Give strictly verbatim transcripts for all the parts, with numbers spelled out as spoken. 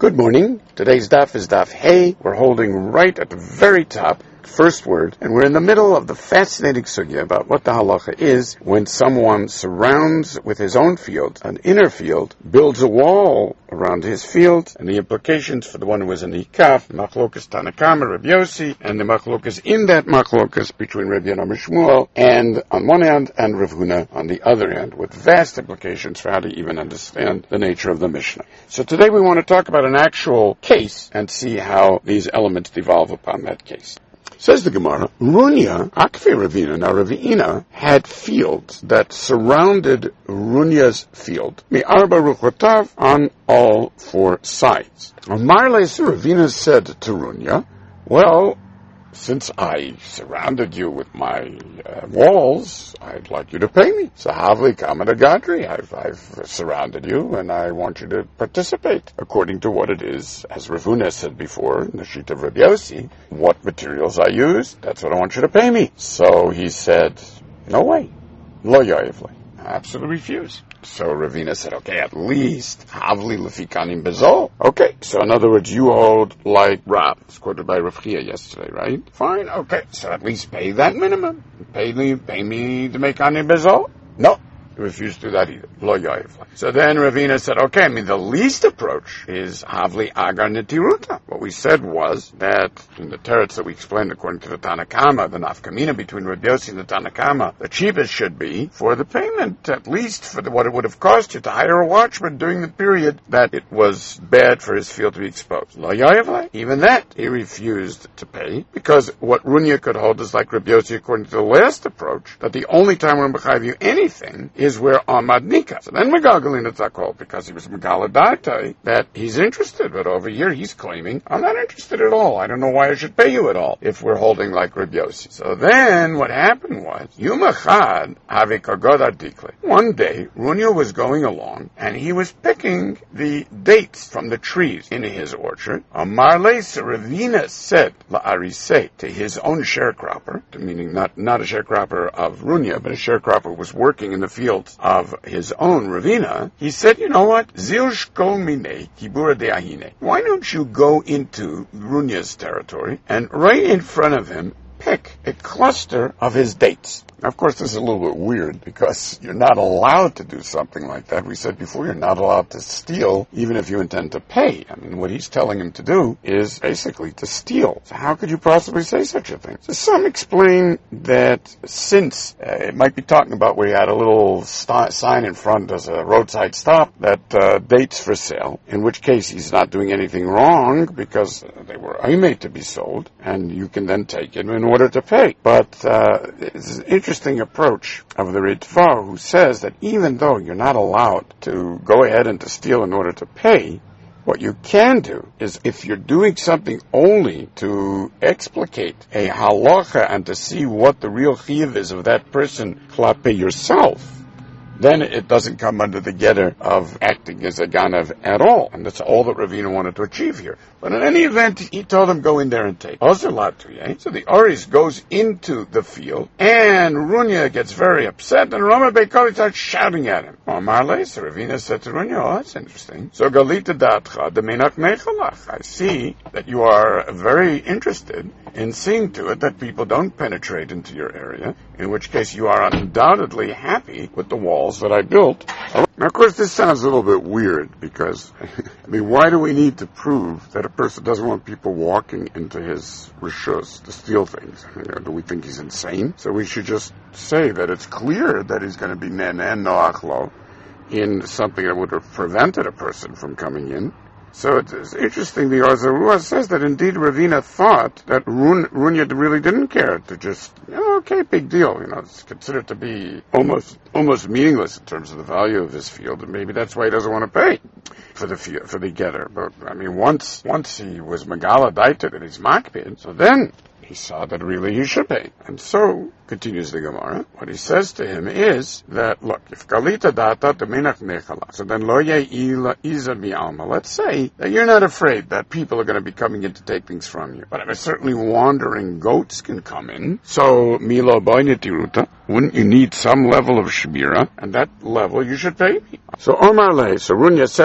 Good morning. Today's daf is daf Hey. We're holding right at the very top, first word, and we're in the middle of the fascinating sugya about what the halacha is when someone surrounds with his own field, an inner field, builds a wall around his field, and the implications for the one who was in the Ikaf, Machlokas Tanakama, Rabbi Yossi, and the Machlokas in that Machlokas between Rabbi Yonasan Shmuel, and on one hand, and Rav Huna on the other hand, with vast implications for how to even understand the nature of the Mishnah. So today we want to talk about an actual case and see how these elements devolve upon that case. Says the Gemara, Runya, Akfe Ravina, now Ravina had fields that surrounded Runya's field, Mi'arba Ruchotav, on all four sides. Marles Ravina said to Runya, well, since I surrounded you with my uh, walls, I'd like you to pay me. So Havli Kamada Gadri, I've, I've surrounded you and I want you to participate according to what it is, as Rav Huna said before, in the sheet of Rabbi Yossi, what materials I used, that's what I want you to pay me. So he said, no way, lo yoyevle, I absolutely refuse. So Ravina said, okay, at least Havli Lefikanim Bezol. Okay, so in other words, you hold like Rav. It's quoted by Rav Chia yesterday, right? Fine, okay, so at least pay that minimum. Pay me, pay me to make Ani Bezol? No. He refused to do that either. Lo yoyevle. So then Ravina said, okay, I mean, the least approach is Havli Agar Netiruta. What we said was that in the teretz that we explained according to the Tanakama, the nafkamina between Rabbi Yossi and the Tanakama, the cheapest should be for the payment, at least for the, what it would have cost you to hire a watchman during the period that it was bad for his field to be exposed. Lo yoyevle. Even that he refused to pay, because what Runya could hold is like Rabbi Yossi according to the last approach, that the only time we're mechayev you anything is where Ahmad Nika. So then Megagalin Tzakol, because he was Megaladarte, that he's interested, but over here he's claiming, I'm not interested at all. I don't know why I should pay you at all, if we're holding like Rabbi Yossi. So then what happened was, Yumachad Havikagodar Dikle. One day, Runya was going along, and he was picking the dates from the trees in his orchard. Amarle Ravina said, La'arise, to his own sharecropper, meaning not, not a sharecropper of Runya, but a sharecropper who was working in the field of his own Ravina, he said, you know what? Zil shkol mine kibura de ahine. Why don't you go into Runya's territory and right in front of him pick a cluster of his dates? Now, of course, this is a little bit weird because you're not allowed to do something like that. We said before, you're not allowed to steal even if you intend to pay. I mean, what he's telling him to do is basically to steal. So how could you possibly say such a thing? So some explain that since uh, it might be talking about where he had a little st- sign in front as a roadside stop that uh, dates for sale, in which case he's not doing anything wrong because they were made to be sold, and you can then take it in order to pay. But uh, it's an interesting Interesting approach of the Ritva, who says that even though you're not allowed to go ahead and to steal in order to pay, what you can do is, if you're doing something only to explicate a halacha and to see what the real chiyuv is of that person klape yourself, then it doesn't come under the getter of acting as a ganav at all. And that's all that Ravina wanted to achieve here. But in any event, he told him, go in there and take. So the Aris goes into the field, and Runya gets very upset, and Rama Beikali starts shouting at him. Oh, Marle, so Ravina said to Runya, oh, that's interesting. So Galita Datcha, the Menak Mechalach. I see that you are very interested in seeing to it that people don't penetrate into your area, in which case you are undoubtedly happy with the walls that I built. Now, of course, this sounds a little bit weird, because, I mean, why do we need to prove that a person doesn't want people walking into his rishus to steal things? I mean, do we think he's insane? So we should just say that it's clear that he's going to be nen and noachlo in something that would have prevented a person from coming in. So it's interesting, the Arzarua says that indeed Ravina thought that Run, Runya really didn't care to just, you know, okay, big deal, you know, it's considered to be almost almost meaningless in terms of the value of his field, and maybe that's why he doesn't want to pay for the for the getter. But, I mean, once once he was Megala Daita that he's makpid, so then he saw that really he should pay. And so, continues the Gemara, what he says to him is that, look, if Galita data the menach nechala, so then lo ye'ila iza mi'alma, let's say that you're not afraid that people are going to be coming in to take things from you. But certainly wandering goats can come in. So, milo boinetiruta, wouldn't you need some level of shmira? And that level you should pay me. So Omar Le, so Runya said to Ravina,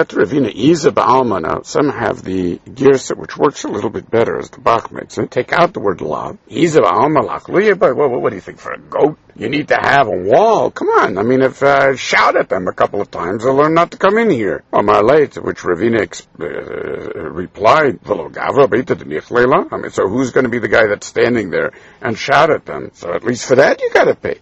Ravina Iza Ba'alma. Now, some have the girsa, which works a little bit better as the Bach makes it. Take out the word lav. Iza Ba'alma lachluya, but what, what do you think, for a goat? You need to have a wall. Come on. I mean, if uh, shout at them a couple of times, they'll learn not to come in here. Omar late, which Ravina ex- uh, replied, I mean, so who's going to be the guy that's standing there and shout at them? So at least for that, you got to pay.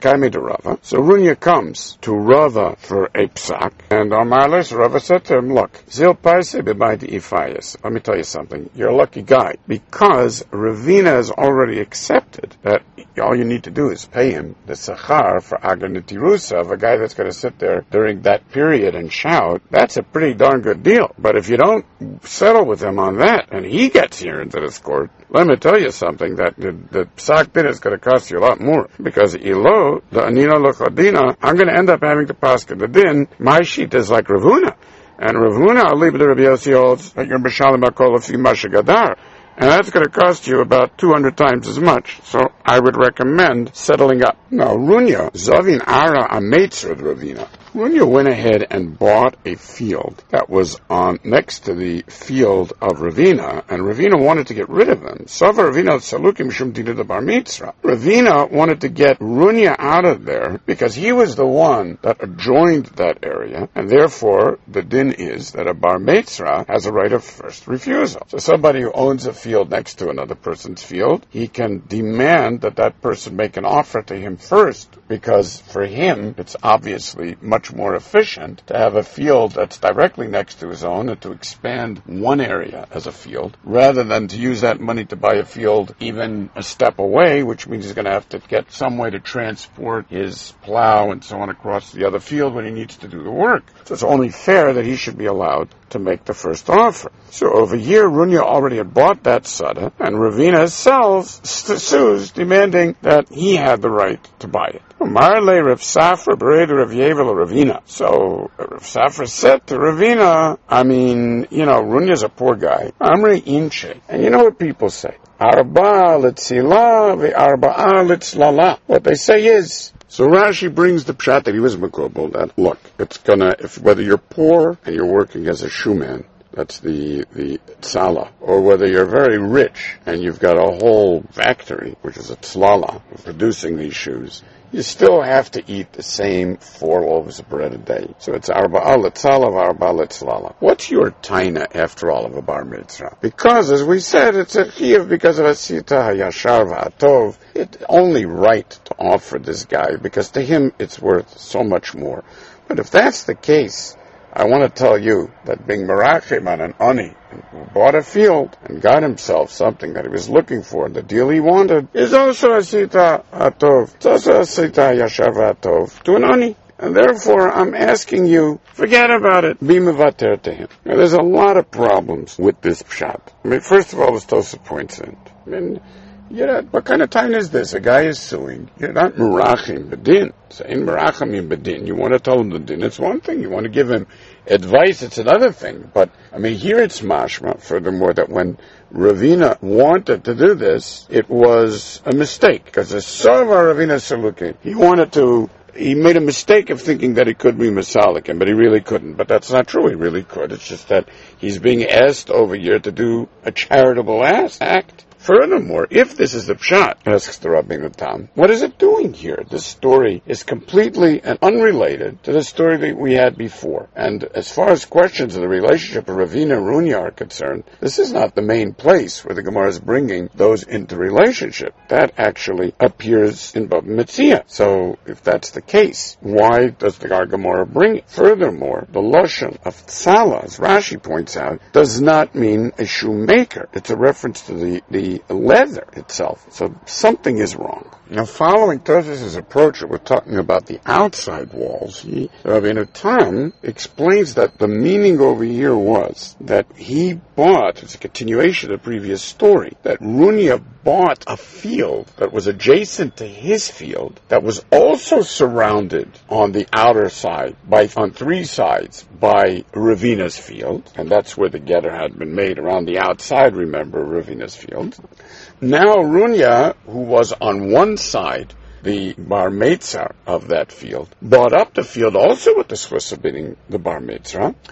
So Runya comes to Rava for a psak, and Omar late, Rava said to him, look, zil paise b'maydi ifayas. Let me tell you something. You're a lucky guy, because Ravina has already accepted that all you need to do is pay him the sachar for Agar Netirusa of a guy that's going to sit there during that period and shout. That's a pretty darn good deal. But if you don't settle with him on that, and he gets here into this court, let me tell you something, that the, the psak din is going to cost you a lot more. Because ilo, the anina lochadina, I'm going to end up having to pass the din. My sheet is like Ravuna. And Ravuna, I'll leave it to Rabbi Yossi holds that you're B'shalim HaKol Afi Mashagadar. And that's going to cost you about two hundred times as much. So I would recommend settling up. Now, Runya, Zavin Ara Ametzra Ravina. Runya went ahead and bought a field that was on next to the field of Ravina, and Ravina wanted to get rid of him. Sava Ravina Salukim Shum Dina the Bar Mitzra. Ravina wanted to get Runya out of there because he was the one that adjoined that area, and therefore the din is that a Bar Mitzra has a right of first refusal. So somebody who owns a field next to another person's field, he can demand that that person make an offer to him first, because for him it's obviously much more efficient to have a field that's directly next to his own and to expand one area as a field, rather than to use that money to buy a field even a step away, which means he's going to have to get some way to transport his plow and so on across the other field when he needs to do the work. So it's only fair that he should be allowed to make the first offer. So over here, Runya already had bought that sada, and Ravina sells, sues, demanding that he had the right to buy it. Marle Rav Safra Bereda Rav Yevel Ravina. So Rav Safra said to Ravina, I mean, you know, Runya's a poor guy. Amri Inche. And you know what people say? Arba litzila ve'arba'a litzlala. What they say is, so Rashi brings the pshat that he was makobel, that look, it's gonna, if whether you're poor and you're working as a shoeman, that's the, the tzala, or whether you're very rich and you've got a whole factory, which is a tzlala, of producing these shoes, you still have to eat the same four loaves of bread a day. So it's arba'a letzala, arba'a letzlala. What's your taina after all of a bar mitzvah? Because, as we said, it's a chiyuv because of a sita hayashar v'atov. It's only right to offer this guy because to him it's worth so much more. But if that's the case, I want to tell you that being merachim on an ani, who bought a field and got himself something that he was looking for, the deal he wanted, is also a sita atov. It's also a sita yashav atov to an ani. And therefore, I'm asking you, forget about it. Be mevater to him. Now, there's a lot of problems with this pshat. I mean, first of all, as Tosaf points in, I mean, you know, what kind of time is this? A guy is suing. You're not merachim bedin. Saying merachim bedin. You want to tell him the din. It's one thing. You want to give him advice. It's another thing. But I mean, here it's mashma. Furthermore, that when Ravina wanted to do this, it was a mistake because the Sarva Ravina Salukin, he wanted to. He made a mistake of thinking that he could be Masalikin, but he really couldn't. But that's not true. He really could. It's just that he's being asked over here to do a charitable act. Furthermore, if this is the pshat, asks the Rabbeinu Tam, what is it doing here? This story is completely and unrelated to the story that we had before. And as far as questions of the relationship of Ravina and Runya are concerned, this is not the main place where the Gemara is bringing those into relationship. That actually appears in Bava Metzia. So, if that's the case, why does the Gemara bring it? Furthermore, the Lashon of Tzala, as Rashi points out, does not mean a shoemaker. It's a reference to the, the leather itself. So something is wrong. Now, following Tosfos' approach, we're talking about the outside walls. He, Rabbeinu Tam explains that the meaning over here was that he bought, it's a continuation of the previous story, that Runya bought a field that was adjacent to his field that was also surrounded on the outer side, by on three sides, by Ravina's field, and that's where the getter had been made around the outside, remember, Ravina's field. Now Runya, who was on one side, the bar mitzvah of that field, bought up the field also with the schus of bidding the bar mitzvah,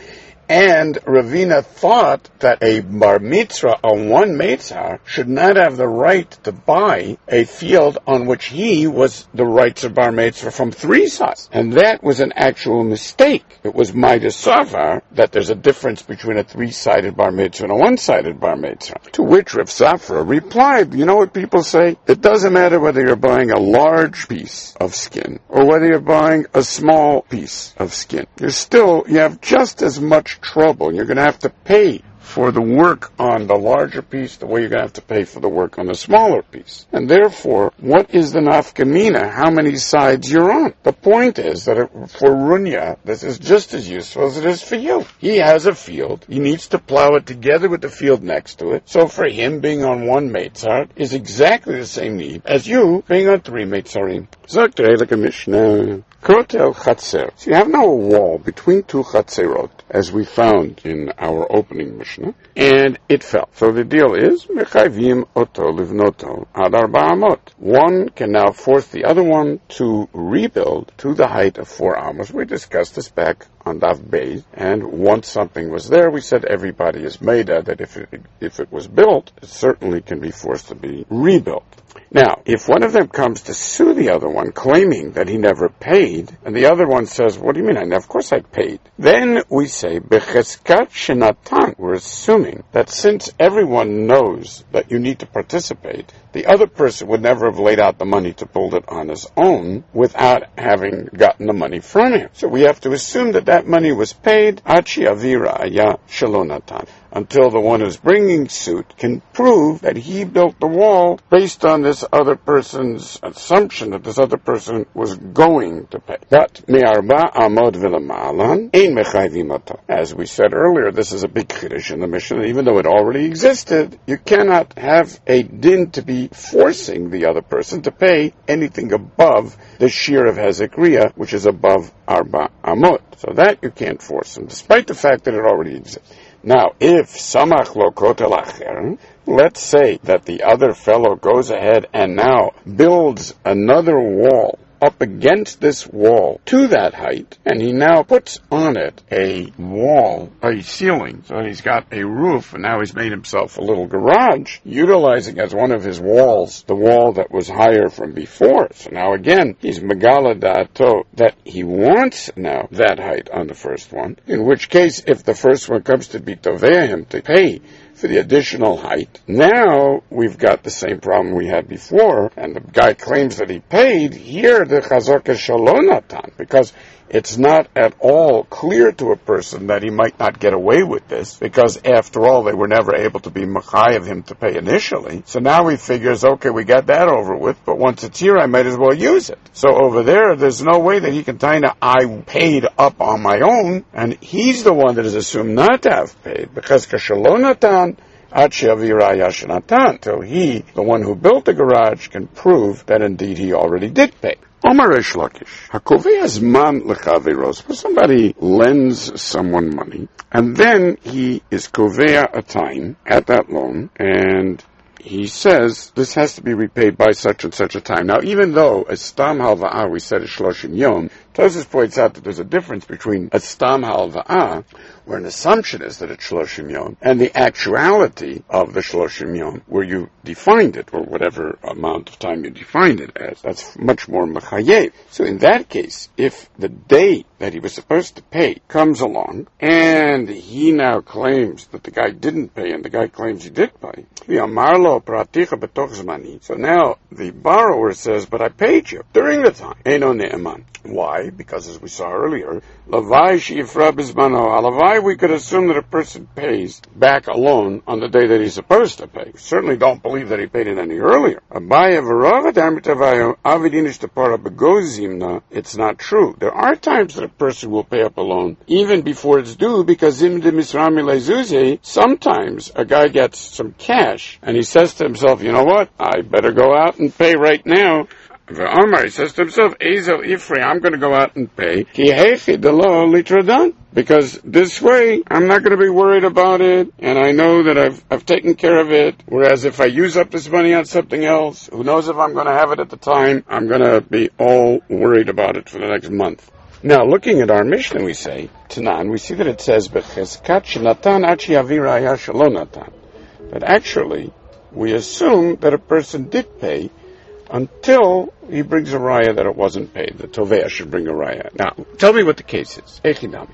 And Ravina thought that a bar mitzvah on one meitzar should not have the right to buy a field on which he was the rights of bar mitzvah from three sides. And that was an actual mistake. It was Midas Savar that there's a difference between a three-sided bar mitzvah and a one-sided bar mitzvah. To which Rav Safra replied, you know what people say? It doesn't matter whether you're buying a large piece of skin or whether you're buying a small piece of skin. You're still, you have just as much trouble. You're going to have to pay for the work on the larger piece the way you're going to have to pay for the work on the smaller piece. And therefore, what is the nafkamina? How many sides you're on? The point is that it, for Runya, this is just as useful as it is for you. He has a field. He needs to plow it together with the field next to it. So for him, being on one meitzar is exactly the same need as you being on three meitzarim. Sagt der Heilige Mishnah, Kotel Chatzer. So you have now a wall between two Chatzerot, as we found in our opening Mishnah, and it fell. So the deal is, Mechayvim Oto Livnoto Ad Arba Amot. One can now force the other one to rebuild to the height of four amos. We discussed this back on Daf Beis, and once something was there, we said everybody is made of that if it, if it was built, it certainly can be forced to be rebuilt. Now, if one of them comes to sue the other one, claiming that he never paid, and the other one says, what do you mean? I, of course I paid. Then we say, Becheskat Shenatan. We're assuming that since everyone knows that you need to participate, the other person would never have laid out the money to build it on his own without having gotten the money from him. So we have to assume that that money was paid, Achi Avira Aya Shalonatan, until the one who's bringing suit can prove that he built the wall based on this other person's assumption that this other person was going to pay. But me'arba amod v'lamalan ein mechayvim oto. As we said earlier, this is a big chiddush in the Mishnah. Even though it already existed, you cannot have a din to be forcing the other person to pay anything above the shear of Hezekiah, which is above arba amod. So that you can't force him, despite the fact that it already exists. Now, if samach lo kotel acher, let's say that the other fellow goes ahead and now builds another wall up against this wall to that height, and he now puts on it a wall, a ceiling, so he's got a roof, and now he's made himself a little garage, utilizing as one of his walls the wall that was higher from before. So now again, he's megala da'ato, that he wants now that height on the first one, in which case, if the first one comes to be tovea him to pay for the additional height, now we've got the same problem we had before, and the guy claims that he paid. Here the chazak is shalonatan, because it's not at all clear to a person that he might not get away with this, because after all, they were never able to be machai of him to pay initially. So now he figures, okay, we got that over with, but once it's here, I might as well use it. So over there, there's no way that he can tell you, I paid up on my own, and he's the one that is assumed not to have paid, because kashalonatan, until he, the one who built the garage, can prove that indeed he already did pay. Omar Reish Lakish, hakovei zman lechaveros. Somebody lends someone money, and then he is kovea a time at that loan, and he says this has to be repaid by such and such a time. Now, even though a stam halva'ah, we said is shloshim yom, Tosfos points out that there's a difference between a stam halva'ah, where an assumption is that it's shloshim yom, and the actuality of the shloshim yom, where you defined it, or whatever amount of time you defined it as. That's much more mechayev. So in that case, if the day that he was supposed to pay comes along, and he now claims that the guy didn't pay, and the guy claims he did pay, so now the borrower says, but I paid you during the time. Eino ne'eman. Why? Because as we saw earlier, Lavai shifra bizmano. Alavai, we could assume that a person pays back a loan on the day that he's supposed to pay. We certainly don't believe that he paid it any earlier. It's not true. There are times that a person will pay up a loan even before it's due, because sometimes a guy gets some cash and he says to himself, you know what, I better go out and pay right now. Omar, he says to himself, Ezel Ifri, I'm going to go out and pay. Because this way, I'm not going to be worried about it, and I know that I've I've taken care of it. Whereas if I use up this money on something else, who knows if I'm going to have it at the time, I'm going to be all worried about it for the next month. Now, looking at our Mishnah, we say, Tanan, we see that it says, B'cheskat shenatan achi aviraya shalonatan. But actually, we assume that a person did pay until he brings a raya that it wasn't paid. The tovea should bring a raya. Now, tell me what the case is. Echidami.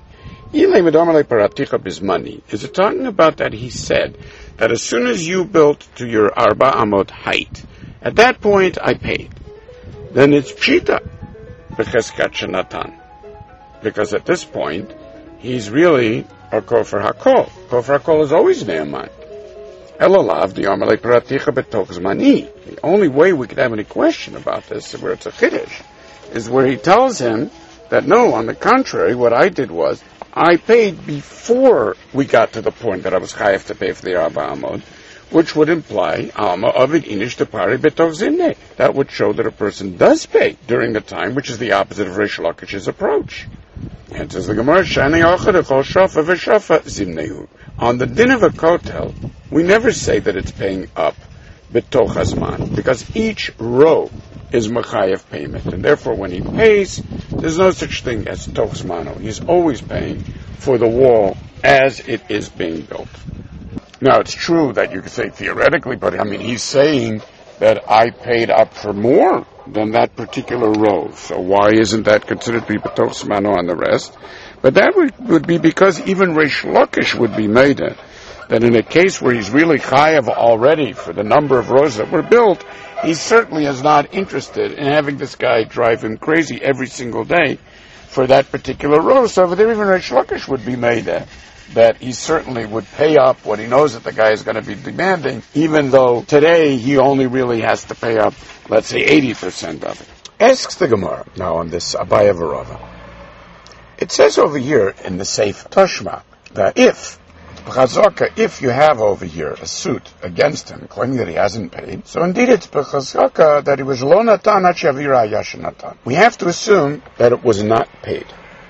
Is it talking about that he said that as soon as you built to your arba amot height, at that point I paid? Then it's pshita, b'cheskat shenatan. Because at this point, he's really a kofer hakol. Kofer hakol is always ne'eman. Elalav the amalei paraticha betoch zmani. The only way we could have any question about this, where it's a chiddush, is where he tells him that no, on the contrary, what I did was I paid before we got to the point that I was chayav to pay for the arba amod, which would imply alma avid inish depari betoch zimne. That would show that a person does pay during the time, which is the opposite of Reish Lakish's approach. And says the Gemara, Shani Ochad Echol Shafa V'Shafa Zimnehu. On the din of a kotel, we never say that it's paying up betoch hazman, because each row is mechayev payment, and therefore when he pays, there's no such thing as toch zmano. He's always paying for the wall as it is being built. Now, it's true that you could say theoretically, but I mean, he's saying that I paid up for more than that particular row. So why isn't that considered to be betoch zmano on the rest? But that would, would be because even Reish Lakish would be made a, that in a case where he's really chayav already for the number of rows that were built, he certainly is not interested in having this guy drive him crazy every single day for that particular row. So over there, even Reish Lakish would be made a, that he certainly would pay up what he knows that the guy is going to be demanding, even though today he only really has to pay up, let's say, eighty percent of it. Asks the Gemara now on this Abaya V'Rava. It says over here in the Seif Tashma that if, b'chazaka, if you have over here a suit against him claiming that he hasn't paid, so indeed it's b'chazaka that he was lo natan achi avira yashanatan. We have to assume that it was not paid.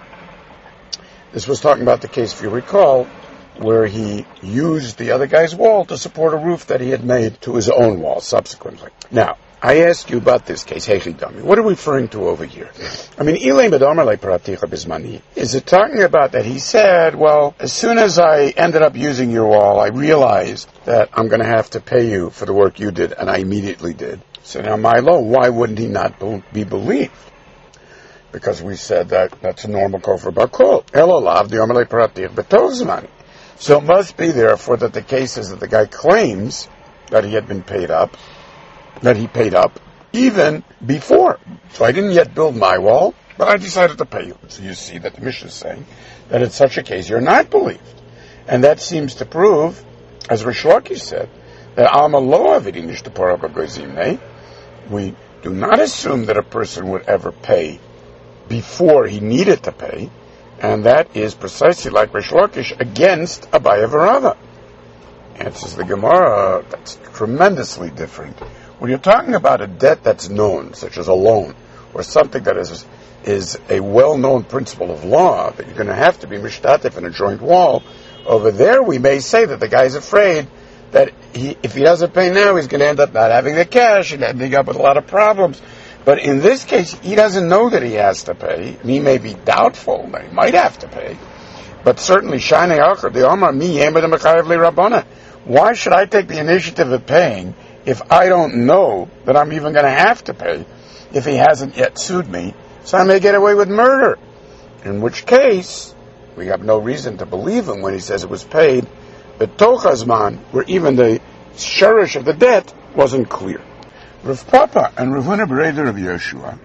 This was talking about the case, if you recall, where he used the other guy's wall to support a roof that he had made to his own wall subsequently. Now, I ask you about this case, Heichidami. What are we referring to over here? I mean, Ilay Medomer Paraticha Bismani. Is it talking about that he said, well, as soon as I ended up using your wall, I realized that I'm going to have to pay you for the work you did, and I immediately did. So now, Milo, why wouldn't he not be believed? Because we said that that's a normal kofer bakol. Elolav the Omer Paratich Betoch Zmani. So it must be, therefore, that the case is that the guy claims that he had been paid up, that he paid up even before. So I didn't yet build my wall, but I decided to pay you. So you see that the Mishnah is saying that in such a case you're not believed. And that seems to prove, as Reish Lakish said, that Alma lo avidin ishtapara b'goyzimnei. We do not assume that a person would ever pay before he needed to pay, and that is precisely like Reish Lakish against Abaya V'Rava. Answers the Gemara, that's tremendously different. When you're talking about a debt that's known, such as a loan, or something that is is a well-known principle of law, that you're going to have to be mishtatif in a joint wall, over there we may say that the guy's afraid that he, if he doesn't pay now, he's going to end up not having the cash and ending up with a lot of problems. But in this case, he doesn't know that he has to pay. He may be doubtful that he might have to pay. But certainly, Shani Achar, the Omar, mi yemed mechayev li Rabbana. Why should I take the initiative of paying if I don't know that I'm even going to have to pay if he hasn't yet sued me? So I may get away with murder. In which case, we have no reason to believe him when he says it was paid. But Tochazman, where even the shurish of the debt wasn't clear. Rav Papa and Rav Huna Bereder of Yeshua,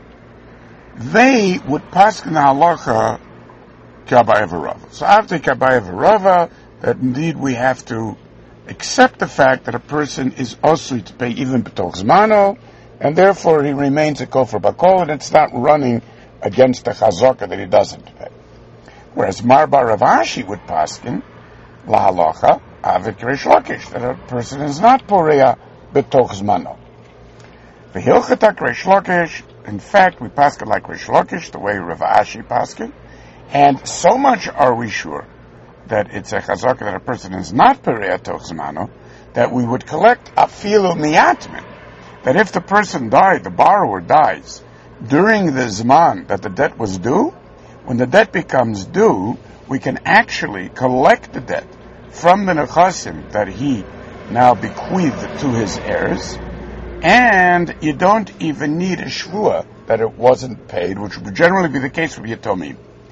they would paskin halacha Kabaya V'Rava. So after Kabaya V'Rava, that indeed we have to accept the fact that a person is also to pay even b'toch zmano, and therefore he remains a kofer bakol, and it's not running against the chazaka that he doesn't pay. Whereas Marba Rav Ashi would paskin lahalacha avid Reish Lakish, that a person is not poreya b'toch zmano. V'hilchatak Reish Lakish, in fact, we paskin like Reish Lakish, the way Rav Ashi paskin, and so much are we sure that it's a chazaka that a person is not pereya toch zmano, that we would collect afilu miyatmin, that if the person died, the borrower dies, during the zman that the debt was due, when the debt becomes due, we can actually collect the debt from the nechasim that he now bequeathed to his heirs, and you don't even need a shvua that it wasn't paid, which would generally be the case with yatomim.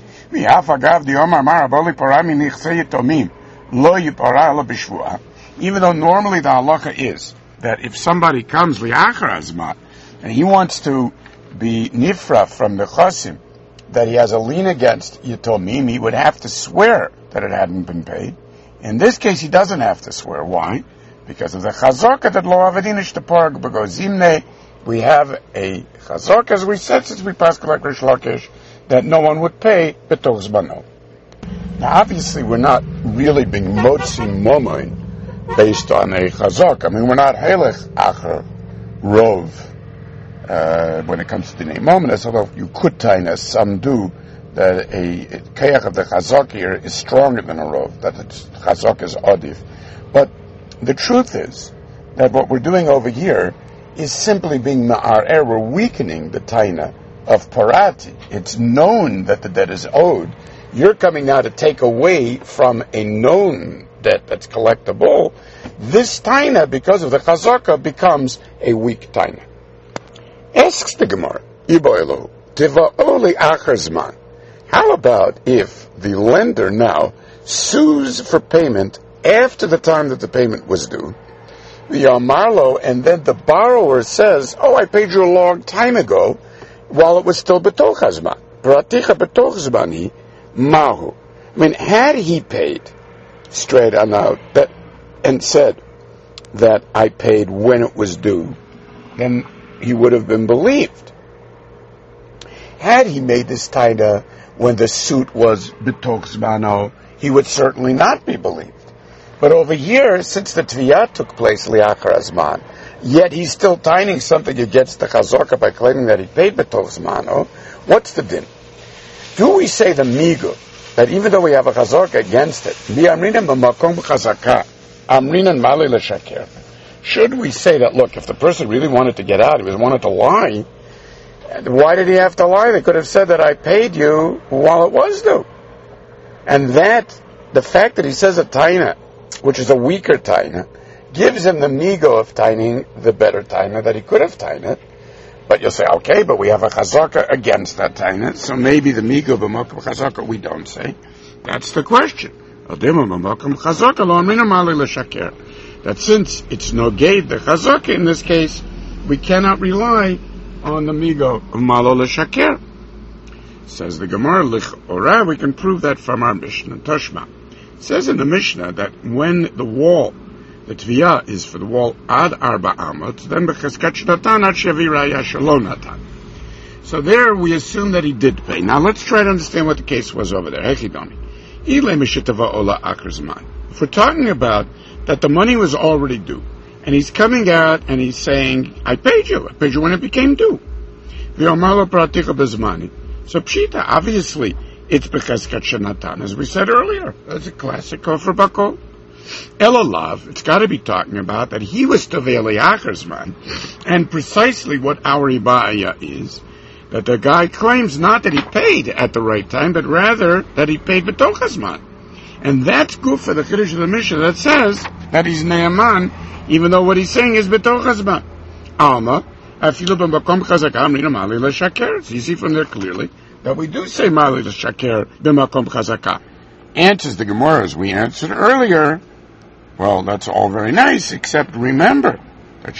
Even though normally the halacha is that if somebody comes li'achar azman and he wants to be nifra from the chasim that he has a lien against yatomim, he would have to swear that it hadn't been paid. In this case, he doesn't have to swear. Why? Because of the chazorka that lo avadinish the parg begozimne. We have a chazorka, as we said since we passed like Rish Lakish, that no one would pay betoch zmano. Now, obviously, we're not really being motzi momoin based on a chazorka. I mean, we're not halech acher rov uh, when it comes to the name mominus, although you could tie as some do, that a kayach of the chazak here is stronger than a rov, that the chazak is odif. But the truth is that what we're doing over here is simply being ma'arer, we're weakening the taina of parati. It's known that the debt is owed. You're coming now to take away from a known debt that's collectible. This taina, because of the chazaka, becomes a weak taina. Asks the Gemara, Iboilu, tiva'oli achar zman. How about if the lender now sues for payment after the time that the payment was due, the Yamarlo, and then the borrower says, oh, I paid you a long time ago, while it was still betoch hazman. Praticha betoch zmani mahu. I mean, had he paid straight on out that and said that I paid when it was due, then he would have been believed. Had he made this taina when the suit was betoch zmano, he would certainly not be believed. But over here, since the tviyah took place liachar azman, yet he's still tining something against the chazorka by claiming that he paid betoch zmano, what's the din? Do we say the migu, that even though we have a chazorka against it, should we say that, look, if the person really wanted to get out, he wanted to lie, why did he have to lie? They could have said that I paid you while it was due. And that, the fact that he says a taina, which is a weaker taina, gives him the migo of tining the better taina that he could have tained. But you'll say, okay, but we have a chazaka against that taina, so maybe the migo b'mokum chazaka we don't say. That's the question. That since it's noged the chazaka in this case, we cannot rely on the migo of malo l'shaker. Says the Gemara, ora, we can prove that from our Mishnah. Toshma. It says in the Mishnah that when the wall, the tviyah is for the wall ad arba amot, then b'cheskat shnatan ad shevi raya shelo natan. So there we assume that he did pay. Now let's try to understand what the case was over there. Hechidoni. Ile mishitava ola akar zman. If we're talking about that the money was already due, and he's coming out and he's saying, I paid you. I paid you when it became due. V'yomalo pratika bezmani. So pshita, obviously, it's b'cheskat shenatan, as we said earlier. That's a classic kofar bakol. Elolav, it's got to be talking about that he was tovei liachar zman, and precisely what our ibaya is, that the guy claims not that he paid at the right time, but rather that he paid b'toch hazman. And that's good for the Kiddush of the Mishnah that says that he's ne'aman, even though what he's saying is b'toch hazman. Alma, afilu b'makom chazaka amrina mali l'shaker. It's easy from there clearly that we do say mali l'shaker b'makom chazaka. Answers the Gemara as we answered earlier. Well, that's all very nice, except remember that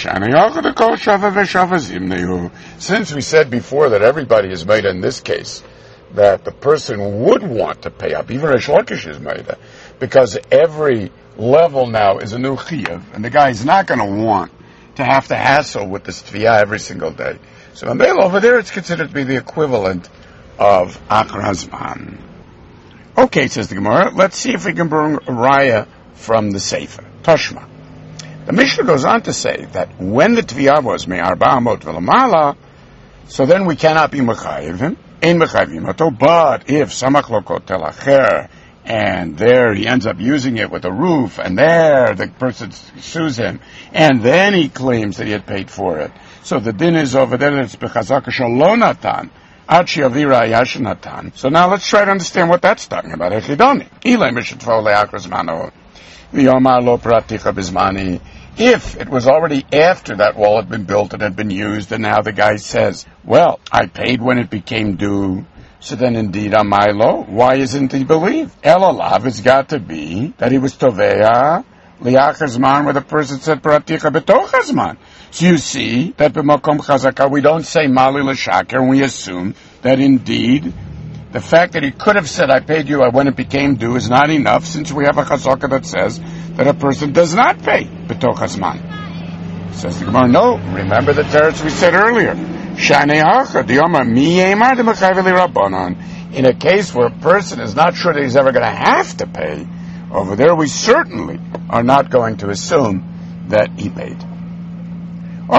since we said before that everybody is made in this case, that the person would want to pay up, even Rish Lakish is made, because every level now is a new chiyuv, and the guy is not going to want to have to hassle with this tviyah every single day. So in Bail over there, it's considered to be the equivalent of akar hazman. Okay, says the Gemara, let's see if we can bring a raya from the Sefer. Toshma. The Mishnah goes on to say that when the tviyah was me'arba amot v'lamala, so then we cannot be mechayivim, ein mechayivim ato, but if samach lo kotel acher, and there he ends up using it with a roof, and there the person sues him, and then he claims that he had paid for it. So the din is over there, it's bechazaka shelo natan, Achi avira yashinatan. So now let's try to understand what that's talking about. Echidoni. Ilay mishitvol le'akras mano. V'yomar lo praticha bizmani. If it was already after that wall had been built and had been used, and now the guy says, well, I paid when it became due, so then indeed on my law, why isn't he believed? Elalav has got to be that he was toveya liachar zman, where the person said praticha betoch hazman. So you see that b'makom chazaka we don't say mali l'shaker, and we assume that indeed the fact that he could have said I paid you when it became due is not enough, since we have a chazaka that says that a person does not pay betoch hazman. Says the Gemara, no. Remember the teretz we said earlier. In a case where a person is not sure that he's ever going to have to pay, over there we certainly are not going to assume that he paid. I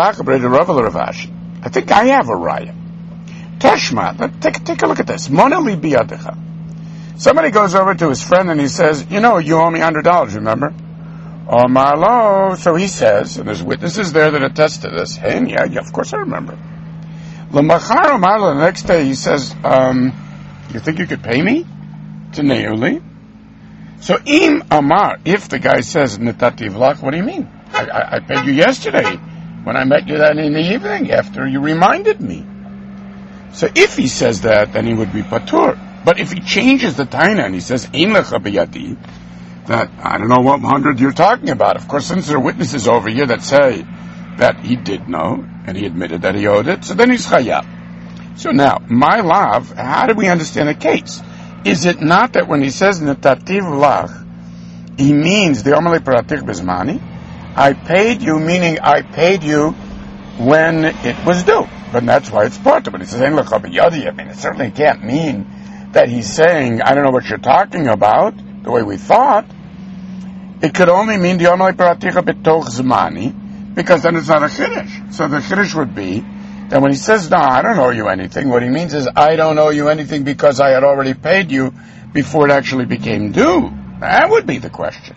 think I have a raya. Tashma, take, take a look at this. Somebody goes over to his friend and he says, you know, you owe me one hundred dollars, remember? Oh, Marlo. So he says, and there's witnesses there that attest to this. Hey, and yeah, yeah, of course I remember. L'machar Marlo, the next day he says, um, you think you could pay me? To Neuli. So im Amar, if the guy says, Netativ lach, what do you mean? I, I, I paid you yesterday when I met you that in the evening after you reminded me. So if he says that, then he would be patur. But if he changes the taina and he says, Ein lecha biyadi, that, I don't know what hundred you're talking about. Of course, since there are witnesses over here that say that he did know, and he admitted that he owed it, so then he's chayab. So now, my lav, how do we understand the case? Is it not that when he says netativ lach, he means the omele pratik bezmani, I paid you, meaning I paid you when it was due. But that's why it's part of it. He says, Ein lecha biyadi, I mean, it certainly can't mean that he's saying, I don't know what you're talking about, the way we thought. It could only mean the Omelei Paraticha Betoch Zmani, because then it's not a Chiddush. So the Chiddush would be that when he says, no, I don't owe you anything, what he means is, I don't owe you anything because I had already paid you before it actually became due. That would be the question.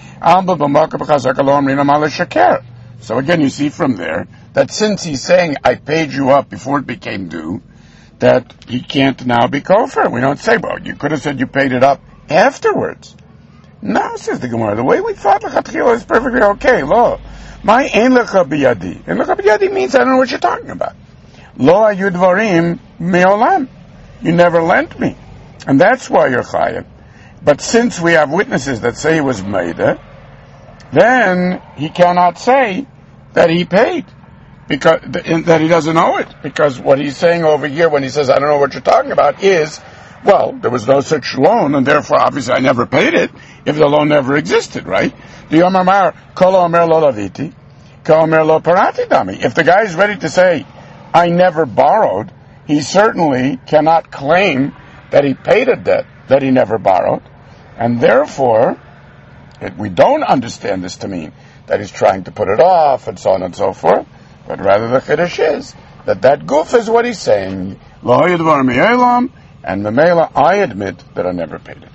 So again, you see from there, that since he's saying, I paid you up before it became due, that he can't now be kofar. We don't say, well, you could have said you paid it up afterwards. No, says the Gemara, the way we thought lechatchila is perfectly okay. Lo, my ein lecha biyadi. Ein lecha biyadi means I don't know what you're talking about. Lo ayu dvarim me'olam. You never lent me. And that's why you're chayav. But since we have witnesses that say he was meida, then he cannot say that he paid. Because that he doesn't owe it, because what he's saying over here when he says I don't know what you're talking about is, well, there was no such loan, and therefore obviously I never paid it if the loan never existed, right? The Yomamar Kolo Omer Lo Laviti, Kolo Omer Lo Parati Dami. If the guy is ready to say I never borrowed, he certainly cannot claim that he paid a debt that he never borrowed, and therefore it, we don't understand this to mean that he's trying to put it off and so on and so forth. But rather the Chiddush is that that goof is what he's saying. And Memela, I admit that I never paid it.